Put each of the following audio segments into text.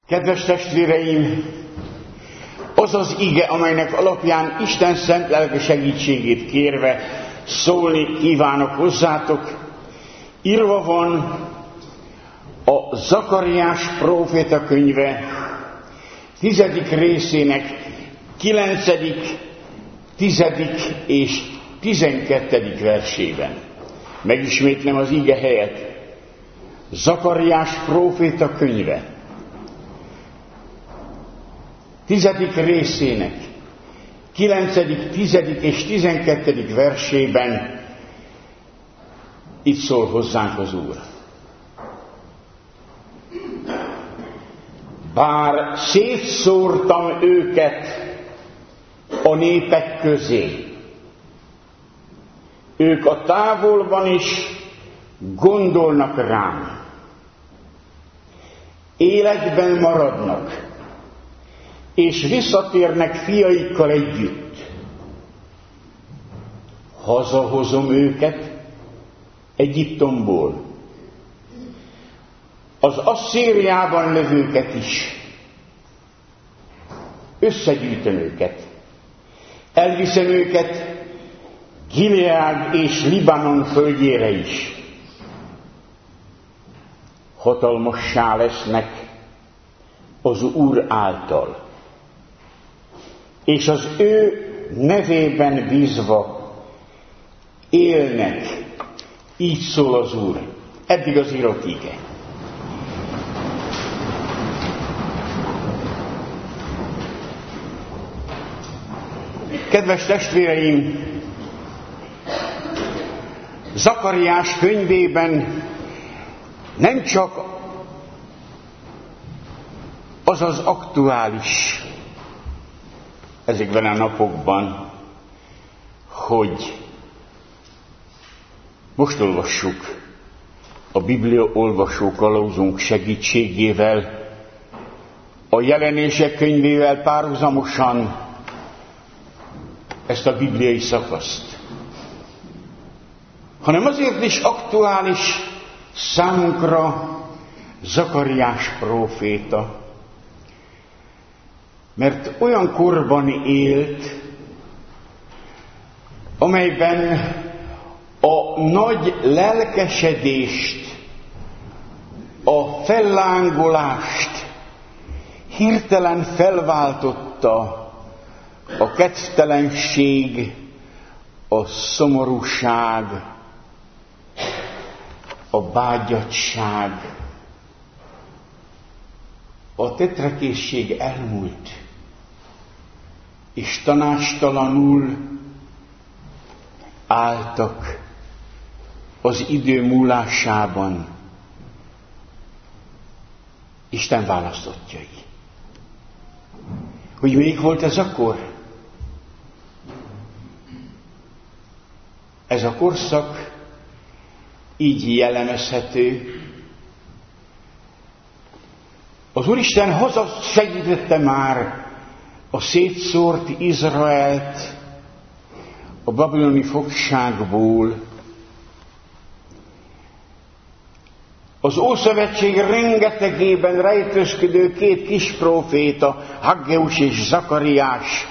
Kedves testvéreim, az az ige, amelynek alapján Isten szent lelke segítségét kérve szólni kívánok hozzátok, írva van a Zakariás próféta könyve 10. részének 9., 10. és 12. versében. Megismétlem az ige helyet. Zakariás próféta könyve 10. részének 9., 10. és 12. versében így szól hozzánk az Úr. Bár szétszórtam őket a népek közé, ők a távolban is gondolnak rám. Életben maradnak, és visszatérnek fiaikkal együtt. Hazahozom őket Egyiptomból, az Asszíriában levőket is. Összegyűjtöm őket. Elviszem őket Gileád és Libanon földjére is. Hatalmassá lesznek az Úr által, és az ő nevében bízva élnek. Így szól az Úr. Eddig az írott ige. Kedves testvéreim, Zakariás könyvében nem csak az az aktuális ezekben a napokban, hogy most olvassuk a Biblia olvasó kalauzunk segítségével, a Jelenések könyvével párhuzamosan ezt a bibliai szakaszt, hanem azért is aktuális számunkra Zakariás próféta, mert olyan korban élt, amelyben a nagy lelkesedést, a fellángolást hirtelen felváltotta a kedvtelenség, a szomorúság, a bágyadtság, a tetrekészség elmúlt, és tanácstalanul álltak az idő múlásában Isten választottjai. Hogy még volt ez a kor? Ez a korszak így jellemezhető. Az Úristen hazasegítette már a szétszórt Izraelt a babiloni fogságból. Az Ószövetség rengetegében rejtőzködő két kis próféta, Haggeus és Zakariás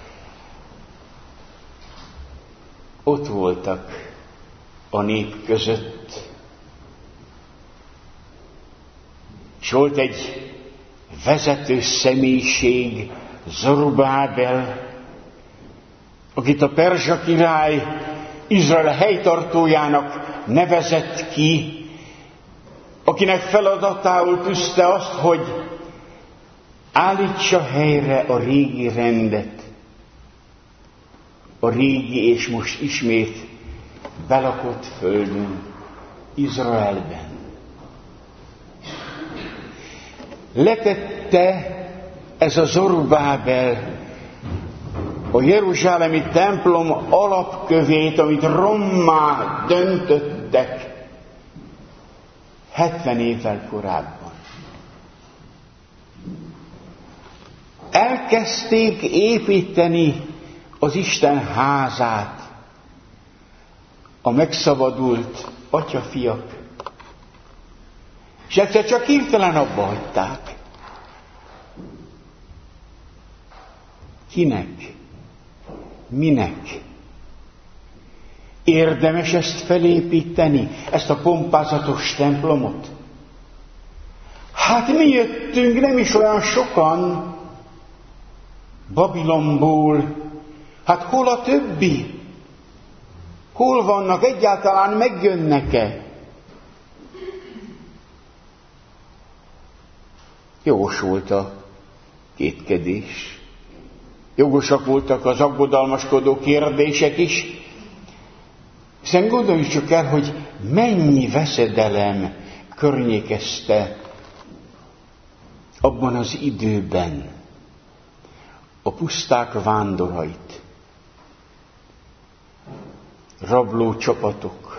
ott voltak a nép között. És volt egy vezető személyiség, Zorobábel, akit a perzsa király Izrael helytartójának nevezett ki, akinek feladatául tűzte azt, hogy állítsa helyre a régi rendet, a régi és most ismét belakott földön, Izraelben. Letette ez a Zorobábel a jeruzsálemi templom alapkövét, amit rommá döntöttek 70 évvel korábban. Elkezdték építeni az Isten házát, a megszabadult atyafiak, és egyszer csak hirtelen abba hagyták. Kinek? Minek? Érdemes ezt felépíteni, ezt a pompázatos templomot? Hát mi jöttünk, nem is olyan sokan, Babilonból. Hát hol a többi? Hol vannak? Egyáltalán megjönnek-e? Jogos volt a kétkedés. Jogosak voltak az aggodalmaskodó kérdések is. Hiszen gondoljuk csak el, hogy mennyi veszedelem környékezte abban az időben a puszták vándorait. Rabló csapatok,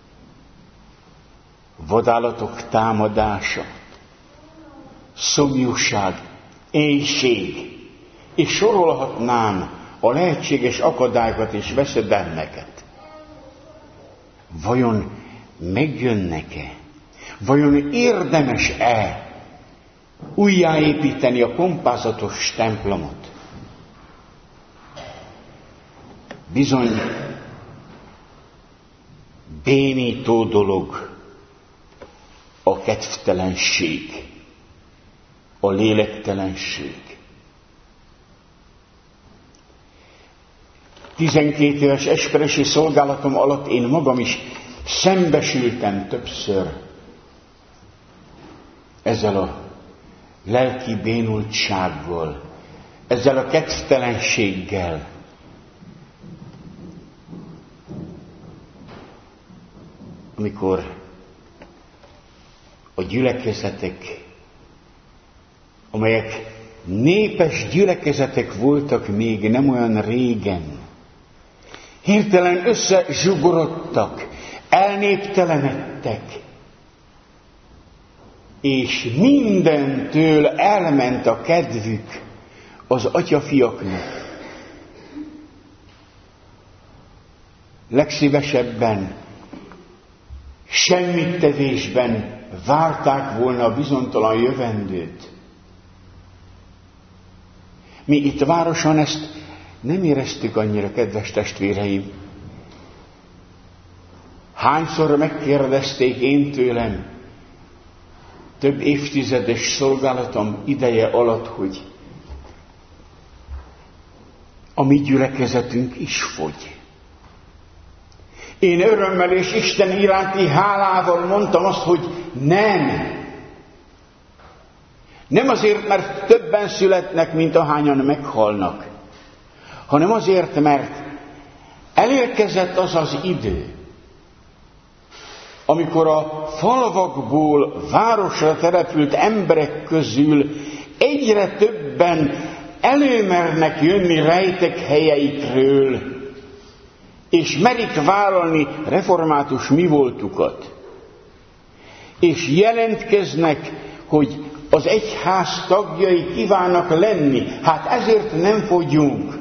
vadállatok támadása, szomjúság, éhség, és sorolhatnám a lehetséges akadályokat és veszedelmeket. Vajon megjönnek-e? Vajon érdemes-e újjáépíteni a pompázatos templomot? Bizony, bénító dolog a kedvtelenség, a lélektelenség. 12 éves esperesi szolgálatom alatt én magam is szembesültem többször ezzel a lelki bénultsággal, ezzel a kedvtelenséggel. Amikor a gyülekezetek, amelyek népes gyülekezetek voltak még nem olyan régen, hirtelen összezsugorodtak, elnéptelenedtek, és mindentől elment a kedvük az atyafiaknak. Legszívesebben, semmittevésben várták volna a bizonytalan jövendőt. Mi itt városon ezt nem éreztük annyira, kedves testvéreim. Hányszor megkérdezték én tőlem több évtizedes szolgálatom ideje alatt, hogy a mi gyülekezetünk is fogy. Én örömmel és Isten iránti hálával mondtam azt, hogy nem. Nem azért, mert többen születnek, mint ahányan meghalnak, hanem azért, mert elérkezett az az idő, amikor a falvakból városra települt emberek közül egyre többen előmernek jönni rejtek helyeikről, és merik vállalni református mi voltukat, és jelentkeznek, hogy az egyház tagjai kívánnak lenni, hát ezért nem fogyunk.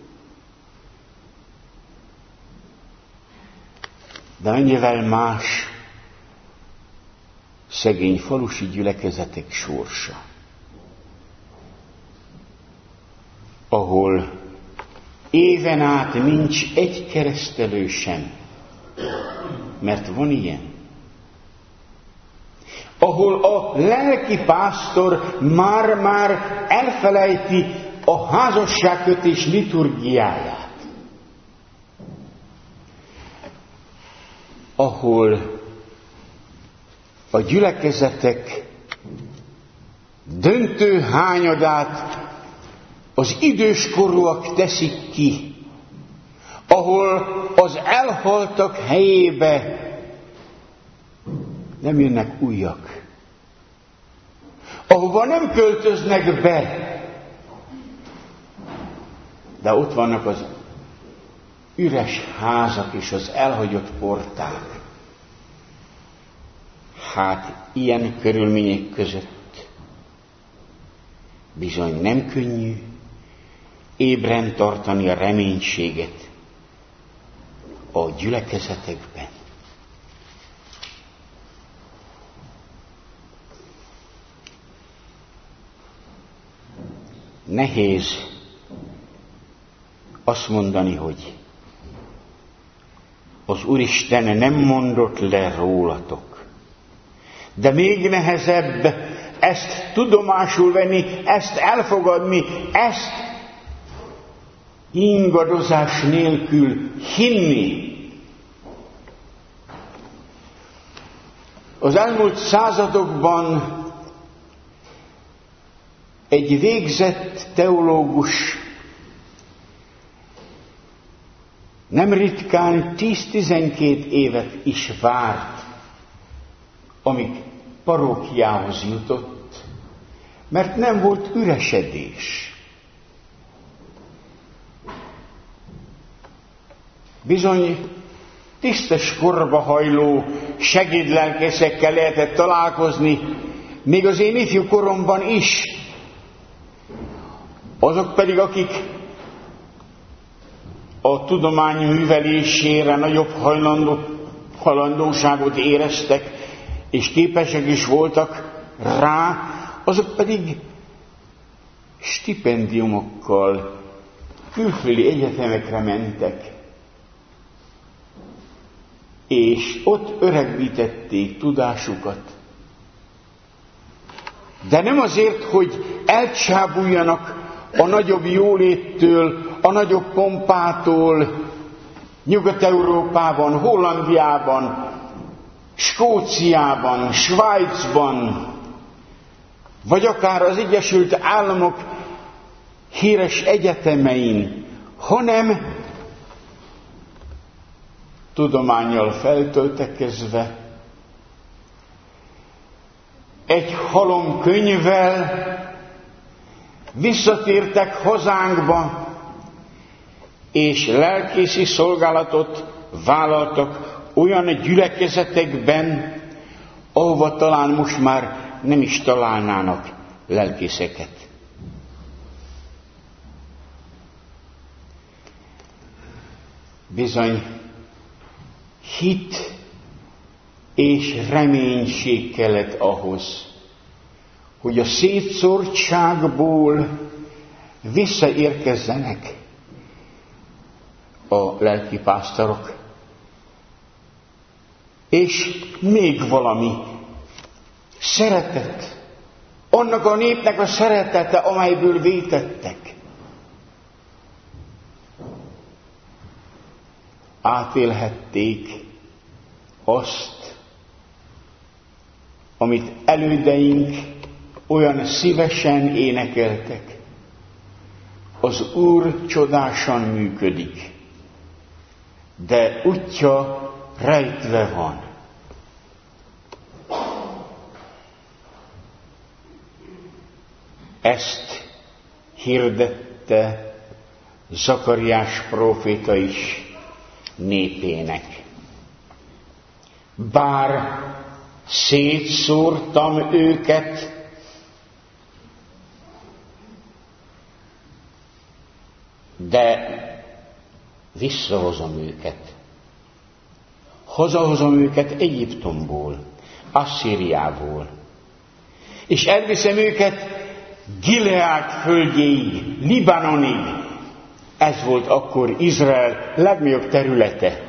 De mennyivel más szegény falusi gyülekezetek sorsa, ahol éven át nincs egy keresztelő sem, mert van ilyen. Ahol a lelki pásztor már elfelejti a házasságkötés liturgiáját. Ahol a gyülekezetek döntő hányadát az időskorúak teszik ki, ahol az elhaltak helyébe nem jönnek újak, ahova nem költöznek be, de ott vannak az üres házak és az elhagyott porták. Hát ilyen körülmények között bizony nem könnyű ébren tartani a reménységet a gyülekezetekben. Nehéz azt mondani, hogy az Úristen nem mondott le rólatok. De még nehezebb ezt tudomásul venni, ezt elfogadni, ezt ingadozás nélkül hinni. Az elmúlt századokban egy végzett teológus nem ritkán 10-12 évet is várt, amíg parókiához jutott, mert nem volt üresedés. Bizony tisztes korba hajló segédlelkészekkel lehetett találkozni, még az én ifjú koromban is. Azok pedig, akik a tudomány művelésére nagyobb hajlandóságot éreztek, és képesek is voltak rá, azok pedig stipendiumokkal külföldi egyetemekre mentek, és ott öregbítették tudásukat. De nem azért, hogy elcsábuljanak a nagyobb jóléttől, a nagyobb pompától, Nyugat-Európában, Hollandiában, Skóciában, Svájcban, vagy akár az Egyesült Államok híres egyetemein, hanem tudománnyal feltöltekezve, egy halom könyvvel visszatértek hazánkba, és lelkészi szolgálatot vállaltak olyan gyülekezetekben, ahova talán most már nem is találnának lelkészeket. Bizony, hit és reménység kellett ahhoz, hogy a szétszórtságból visszaérkezzenek a lelkipásztorok. És még valami, szeretet. Annak a népnek a szeretete, amelyből vétettek. Átélhették azt, amit elődeink olyan szívesen énekeltek. Az Úr csodásan működik, de útja rejtve van. Ezt hirdette Zakariás próféta is népének. Bár szétszórtam őket, de visszahozom őket. Hazahozom őket Egyiptomból, Asszíriából, és elviszem őket Gileád földjéig, Libanonig. Ez volt akkor Izrael legnagyobb területe.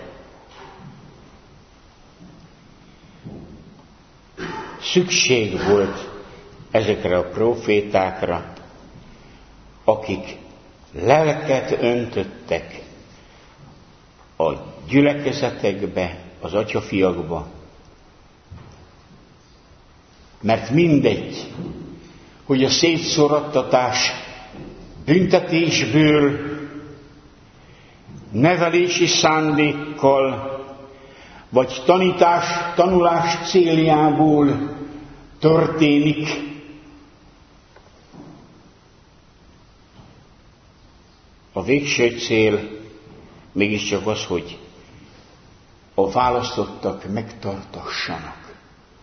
Szükség volt ezekre a prófétákra, akik lelket öntöttek a gyülekezetekbe, az atyafiakba. Mert mindegy, hogy a szétszórattatás büntetésből, nevelési szándékkal, vagy tanulás céljából történik. A végső cél mégiscsak az, hogy a választottak megtartassanak.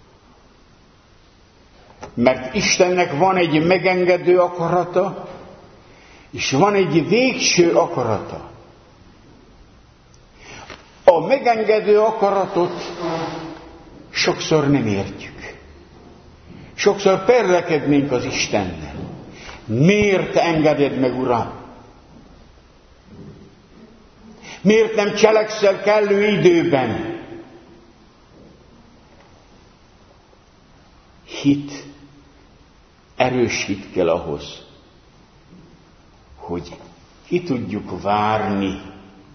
Mert Istennek van egy megengedő akarata, és van egy végső akarata. A megengedő akaratot sokszor nem értjük. Sokszor perlekednénk az Istennel. Miért engeded meg, Uram? Miért nem cselekszel kellő időben? Hit, erős hit kell ahhoz, hogy ki tudjuk várni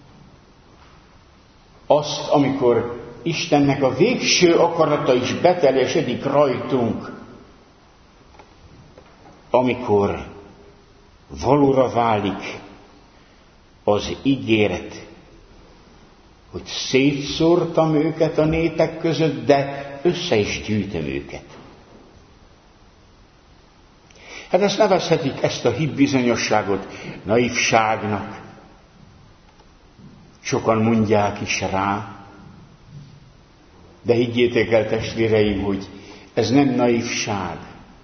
azt, amikor Istennek a végső akarata is beteljesedik rajtunk, amikor valóra válik az ígéret, hogy szétszórtam őket a népek között, de össze is gyűjtöm őket. Hát ezt nevezhetik, ezt a hitbizonyosságot naivságnak. Sokan mondják is rá, de higgyétek el, testvéreim, hogy ez nem naivság.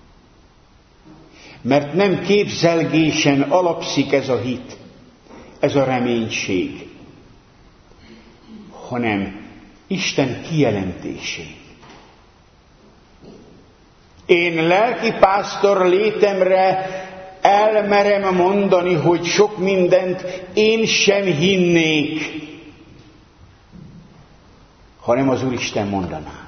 Mert nem képzelgésen alapszik ez a hit, ez a reménység, hanem Isten kijelentésén. Én lelkipásztor létemre elmerem mondani, hogy sok mindent én sem hinnék, hanem az Úristen mondaná.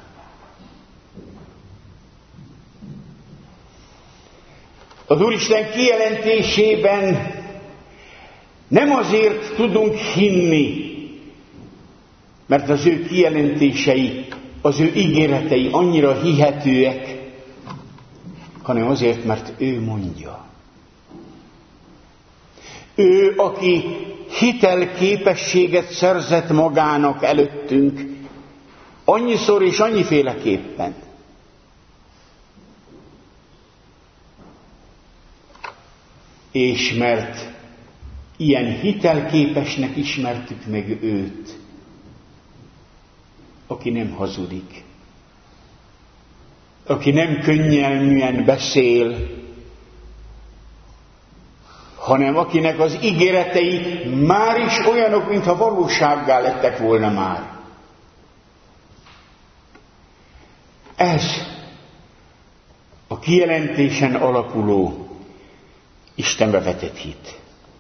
Az Úristen kijelentésében nem azért tudunk hinni, mert az ő kijelentései, az ő ígéretei annyira hihetőek, hanem azért, mert ő mondja. Ő, aki hitelképességet szerzett magának előttünk, annyiszor és annyiféleképpen. És mert ilyen hitelképesnek ismertük meg őt, aki nem hazudik, aki nem könnyelműen beszél, hanem akinek az ígéretei már is olyanok, mintha valósággá lettek volna már. Ez a kijelentésen alapuló Istenbe vetett hit.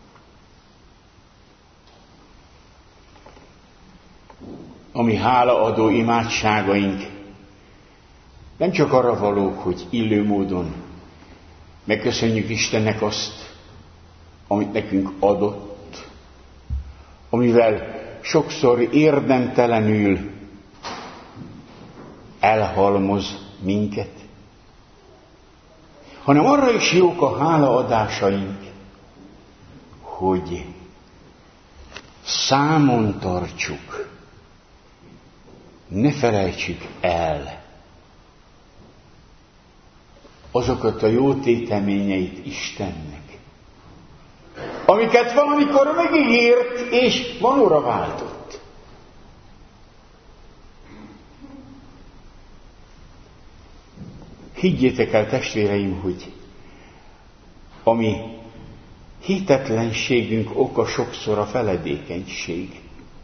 A mi hálaadó imádságaink nem csak arra valók, hogy illő módon megköszönjük Istennek azt, amit nekünk adott, amivel sokszor érdemtelenül elhalmoz minket, hanem arra is jók a hálaadásaink, hogy számon tartsuk, ne felejtsük el azokat a jó téteményeit Istennek, amiket valamikor megígért és valóra váltott. Higgyétek el, testvéreim, hogy ami hitetlenségünk oka sokszor a feledékenység.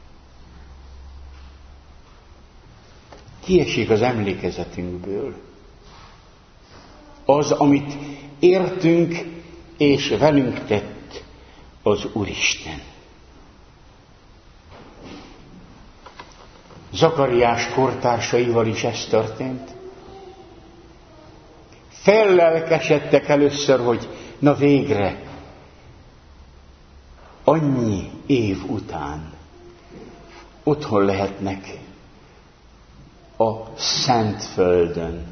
Kiesik az emlékezetünkből az, amit értünk és velünk tett az Úristen. Zakariás kortársaival is ez történt. Fellelkesedtek először, hogy na végre, annyi év után otthon lehetnek a Szentföldön.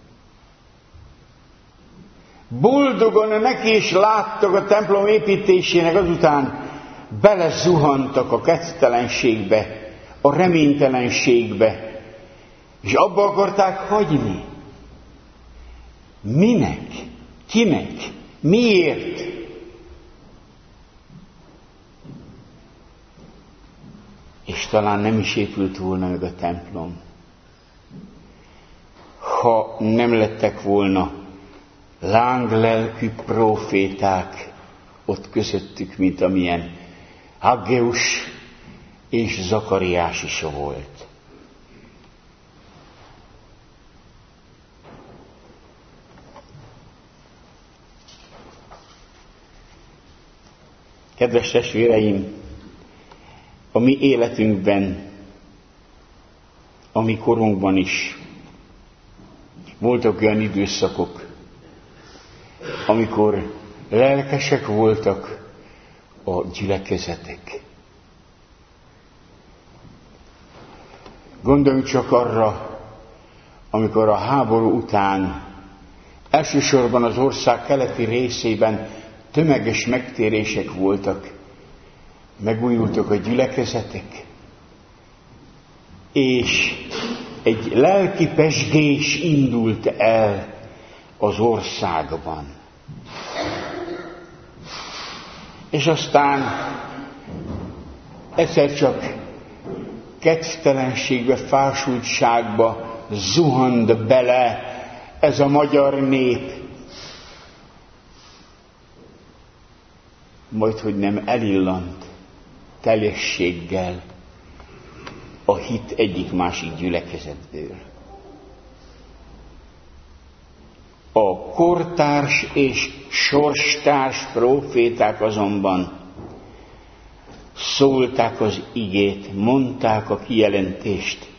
Boldogan neki is láttak a templom építésének, azután belezuhantak a kedvtelenségbe, a reménytelenségbe, és abba akarták hagyni. Minek? Kinek? Miért? És talán nem is épült volna meg a templom, ha nem lettek volna lánglelkű próféták ott közöttük, mint amilyen Haggeus és Zakariás is volt. Kedves testvéreim, a mi életünkben, a mi korunkban is voltak olyan időszakok, amikor lelkesek voltak a gyülekezetek. Gondoljunk csak arra, amikor a háború után elsősorban az ország keleti részében tömeges megtérések voltak, megújultak a gyülekezetek, és egy lelki pezsgés indult el az országban. És aztán egyszer csak kedvtelenségbe, fásultságba zuhant bele ez a magyar nép, majd hogy nem elillant teljességgel a hit egyik-másik gyülekezetből. A kortárs és sorstárs próféták azonban szólták az igét, mondták a kijelentést.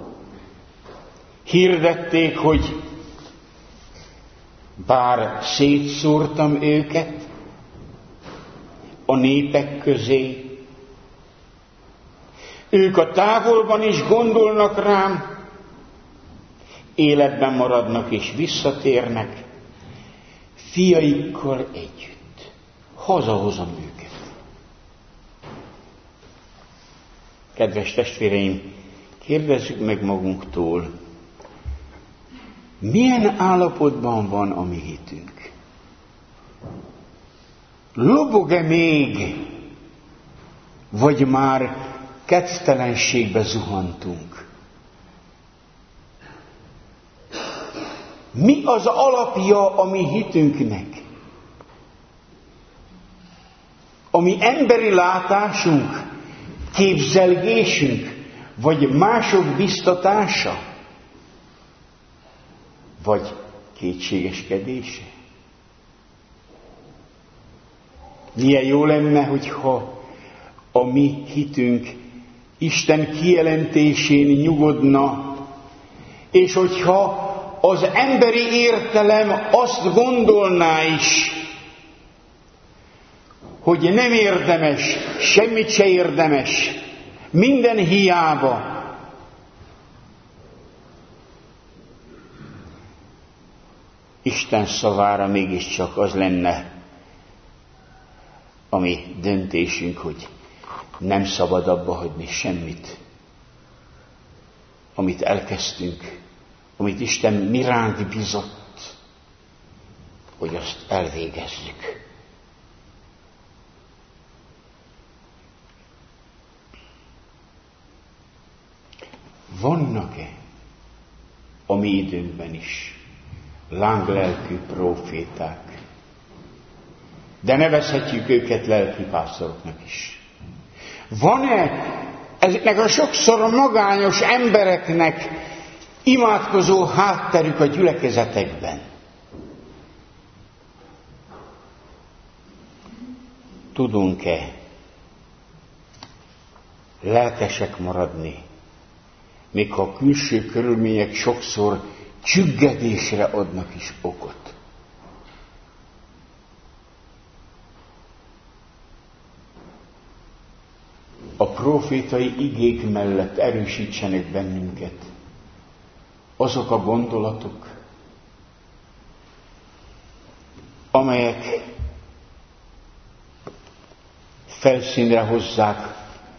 Hirdették, hogy bár szétszórtam őket a népek közé, ők a távolban is gondolnak rám, életben maradnak és visszatérnek, fiaikkal együtt. Hazahozom őket. Kedves testvéreim, kérdezzük meg magunktól, milyen állapotban van a mi hitünk? Lobog-e még, vagy már kedvtelenségbe zuhantunk? Mi az alapja a mi hitünknek? A mi emberi látásunk, képzelgésünk, vagy mások biztatása? Vagy kétségeskedése? Milyen jó lenne, hogyha a mi hitünk Isten kijelentésén nyugodna, és hogyha az emberi értelem azt gondolná is, hogy nem érdemes, semmit se érdemes, minden hiába. Isten szavára mégiscsak az lenne a mi döntésünk, hogy nem szabad abba hagyni semmit, amit elkezdtünk, amit Isten mi ránk bizott, hogy azt elvégezzük. Vannak-e a mi időnkben is lánglelkű próféták, de nevezhetjük őket lelkipásztoroknak is? Van-e ezeknek a sokszor magányos embereknek imádkozó hátterük a gyülekezetekben? Tudunk-e lelkesek maradni, még ha a külső körülmények sokszor csüggedésre adnak is okot? A prófétai igék mellett erősítsenek bennünket azok a gondolatok, amelyek felszínre hozzák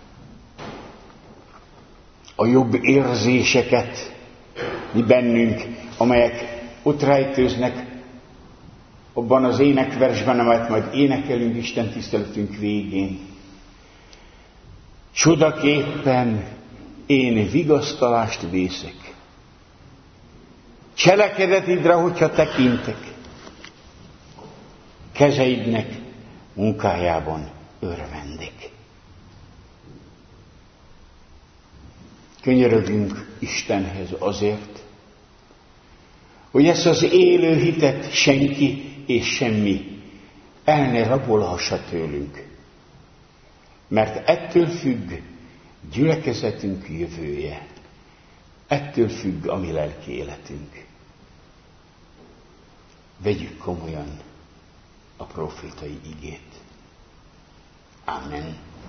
a jobb érzéseket mi bennünk, amelyek ott rejtőznek abban az énekversben, amelyet majd énekelünk Isten tiszteletünk végén. Csodaképpen én vigasztalást vészek. Cselekedetidre, hogyha tekintek, kezeidnek munkájában örvendek. Könyörögünk Istenhez azért, hogy ezt az élő hitet senki és semmi el ne rabolhassa tőlünk. Mert ettől függ gyülekezetünk jövője ettől függ a mi lelki életünk. Vegyük komolyan a prófétai igét. Amen.